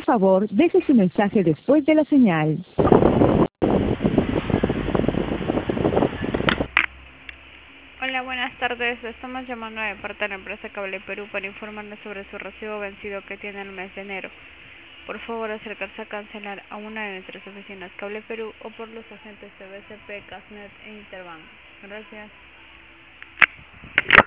favor, deje su mensaje después de la señal. Hola, buenas tardes. Le estamos llamando de parte de la empresa Cable Perú para informarles sobre su recibo vencido que tiene el mes de enero. Por favor, acercarse a cancelar a una de nuestras oficinas Cable Perú o por los agentes de BCP, Casnet e Interbank. Gracias.